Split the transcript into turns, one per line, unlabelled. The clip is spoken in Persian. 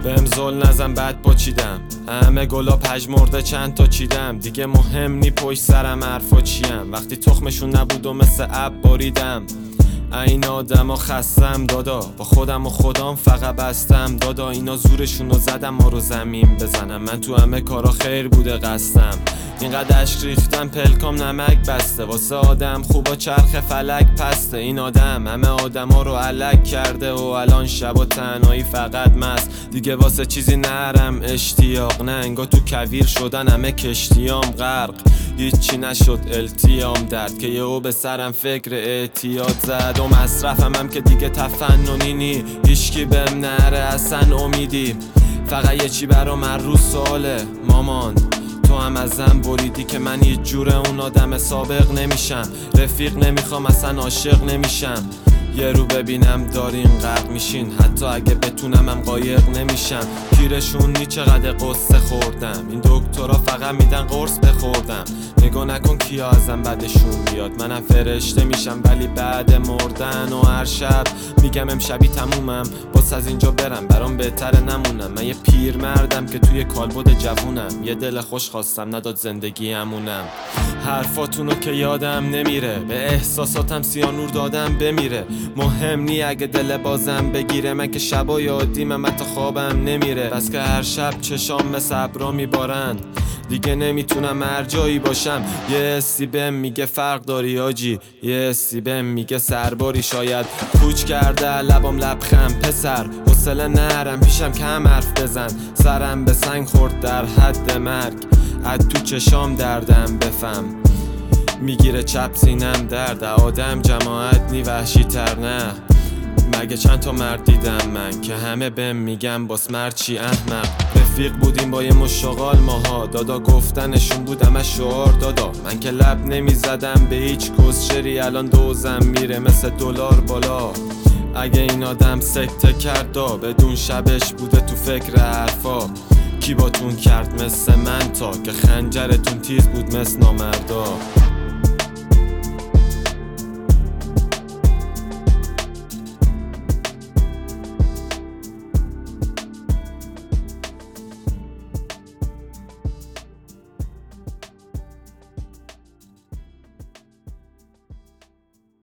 بهم زل نزن بعد پاچیدم، همه گلا پژمرده چند تا چیدم. دیگه مهم نی پشت سرم حرفا چیم، وقتی تخمشون نبود و مثل اب باریدم. این آدما خستم دادا، با خودم و خدام فقط بستم دادا. اینا زورشونو زدم ما رو زمین بزنم، من تو همه کارا خیر بوده قصدم. اینقدر اشک ریختم پلکام نمک بسته، واسه آدم خوبا چرخ فلک پسته. این آدم همه آدما رو علک کرده و الان شبا تنهایی فقط مست. دیگه واسه چیزی نرم اشتیاق، نه انگار تو کویر شدن همه کشتیام غرق. هیچی نشد التیام درد که یهو به سرم فکر اعتیاد زد. و مصرفم که دیگه تفننی نی، هیچکی بهم نره اصلا امیدی. فقط یه چی برام هر روز سواله، مامان تو هم ازم بریدی که من یه جور اون آدم سابق نمیشم. رفیق نمیخوام اصلا عاشق نمیشم، یه رو ببینم دارین غرق میشین، حتی اگه بتونم هم قایق نمیشم. پیرشون نی چقدر قصه خوردم، این دکترها فقط میدن قرص بخوردم. نگاه نکن کیا ازم بعدشون بیاد، منم فرشته میشم ولی بعد مردن. و هر شب میگم امشبی تمومم، باز از اینجا برم برام بهتره نمونم. من یه پیر مردم که توی کالبد جوونم، یه دل خوش خواستم نداد زندگی همونم. حرفاتونو که یادم نمیره، به احساساتم سیانور دادم بمیره. مهم نی اگه دل بازم بگیره، من که شبا یادیمم حتی خوابم نمیره. بس که هر شب چشام مثل ابرا میبارن، دیگه نمیتونم هر جایی باشم. یه حسی بهم میگه فرق داری آجی، یه حسی بهم میگه سرباری. شاید کوچ کرده لبام لبخند پسر، حوصله نرم پیشم کم حرف بزن. سرم به سنگ خورد در حد مرگ، از تو چشام دردم بفهم. میگیره چپ سینم درد، آدم جماعت نی وحشی تر نه. مگه چند تا مرد دیدم من که همه بهم میگم باس مرد چی احمق. رفیق بودیم با یه مشغال ماها، دادا گفتنشون بودم از شعار دادا. من که لب نمیزدم به هیچ کسچری، الان دوزم میره مثل دلار بالا. اگه این آدم سکته کرد بدون شبش بوده تو فکر حرفا. کی باتون کرد مثل من تا که خنجرتون تیز بود مثل نامردا.